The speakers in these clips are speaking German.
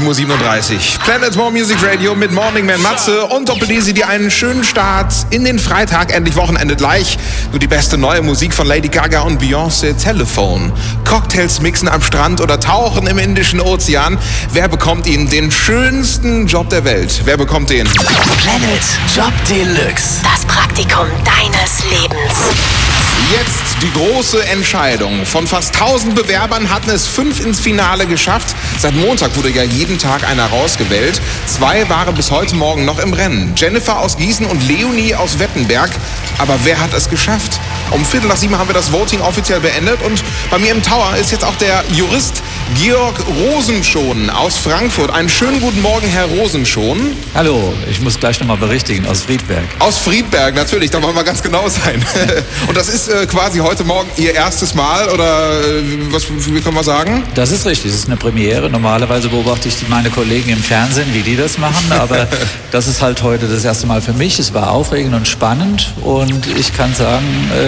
7:37 Uhr. Planet More Music Radio mit Morning Man Matze und Doppel-Easy, die einen schönen Start in den Freitag, endlich Wochenende gleich. Nur die beste neue Musik von Lady Gaga und Beyoncé, Telephone. Cocktails mixen am Strand oder tauchen im Indischen Ozean. Wer bekommt ihn? Den schönsten Job der Welt. Wer bekommt den? Planet Job Deluxe. Das Praktikum deines Lebens. Jetzt die große Entscheidung. Von fast 1000 Bewerbern hatten es 5 ins Finale geschafft. Seit Montag wurde ja jeden Tag einer rausgewählt. 2 waren bis heute Morgen noch im Rennen. Jennifer aus Gießen und Leonie aus Wettenberg. Aber wer hat es geschafft? Um 6:15 haben wir das Voting offiziell beendet. Und bei mir im Tower ist jetzt auch der Jurist Georg Rosenschon aus Frankfurt. Einen schönen guten Morgen, Herr Rosenschon. Hallo, ich muss gleich nochmal berichtigen, aus Friedberg. Aus Friedberg, natürlich, da wollen wir ganz genau sein. Und das ist quasi heute Morgen Ihr erstes Mal, oder wie können wir sagen? Das ist richtig, das ist eine Premiere. Normalerweise beobachte ich meine Kollegen im Fernsehen, wie die das machen, aber das ist halt heute das erste Mal für mich. Es war aufregend und spannend und ich kann sagen,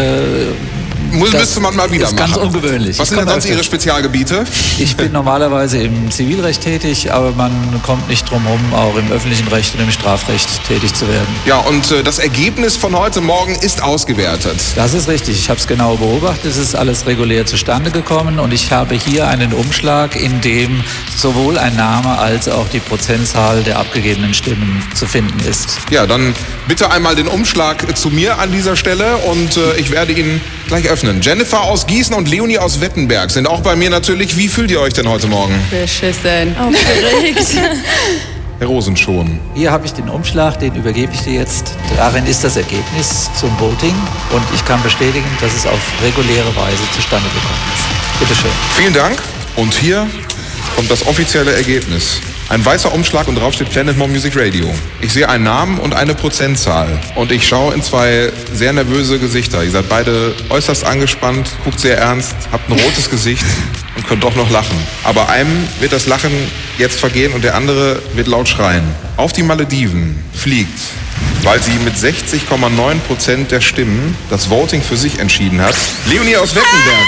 müsste man mal wieder ist machen. Ganz ungewöhnlich. Was sind denn sonst Ihre Spezialgebiete? Ich bin normalerweise im Zivilrecht tätig, aber man kommt nicht drum herum, auch im öffentlichen Recht und im Strafrecht tätig zu werden. Ja, und das Ergebnis von heute Morgen ist ausgewertet. Das ist richtig. Ich habe es genau beobachtet. Es ist alles regulär zustande gekommen und ich habe hier einen Umschlag, in dem sowohl ein Name als auch die Prozentzahl der abgegebenen Stimmen zu finden ist. Ja, dann bitte einmal den Umschlag zu mir an dieser Stelle und ich werde ihn gleich öffnen. Jennifer aus Gießen und Leonie aus Wettenberg sind auch bei mir natürlich. Wie fühlt ihr euch denn heute Morgen? Beschissen. Aufgeregt. Herr Rosenschon. Hier habe ich den Umschlag, den übergebe ich dir jetzt. Darin ist das Ergebnis zum Voting und ich kann bestätigen, dass es auf reguläre Weise zustande gekommen ist. Bitte schön. Vielen Dank. Und hier kommt das offizielle Ergebnis. Ein weißer Umschlag und drauf steht Planet More Music Radio. Ich sehe einen Namen und eine Prozentzahl. Und ich schaue in 2 sehr nervöse Gesichter. Ihr seid beide äußerst angespannt, guckt sehr ernst, habt ein rotes Gesicht und könnt doch noch lachen. Aber einem wird das Lachen jetzt vergehen und der andere wird laut schreien. Auf die Malediven fliegt, weil sie mit 60,9% der Stimmen das Voting für sich entschieden hat, Leonie aus Wettenberg.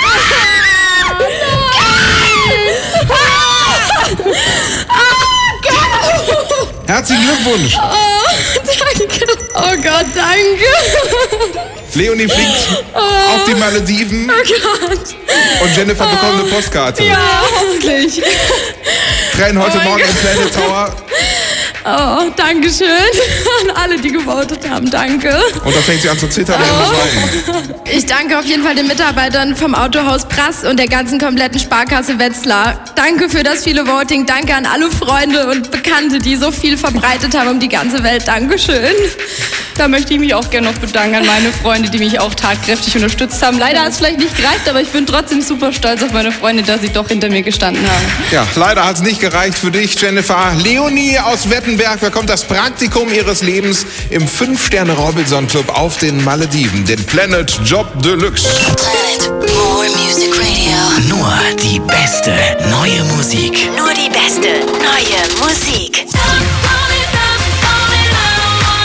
Herzlichen Glückwunsch! Oh, danke. Oh Gott, danke. Leonie fliegt auf die Malediven. Oh Gott. Und Jennifer bekommt eine Postkarte. Ja, hoffentlich. Tränen heute Morgen im Planet Tower. Oh, danke schön an alle, die gewotet haben. Danke. Und da fängt sie an zu zittern und zu weinen. Ich danke auf jeden Fall den Mitarbeitern vom Autohaus Prass und der ganzen kompletten Sparkasse Wetzlar. Danke für das viele Voting. Danke an alle Freunde und Bekannte, die so viel verbreitet haben um die ganze Welt. Dankeschön. Da möchte ich mich auch gerne noch bedanken an meine Freunde, die mich auch tatkräftig unterstützt haben. Leider hat es vielleicht nicht gereicht, aber ich bin trotzdem super stolz auf meine Freunde, dass sie doch hinter mir gestanden haben. Ja, leider hat es nicht gereicht für dich, Jennifer. Leonie aus Wettenberg bekommt das Praktikum ihres Lebens im 5-Sterne-Robinson-Club auf den Malediven, den Planet Job Deluxe. Planet More Music Radio. Nur die beste neue Musik. Nur die beste neue Musik.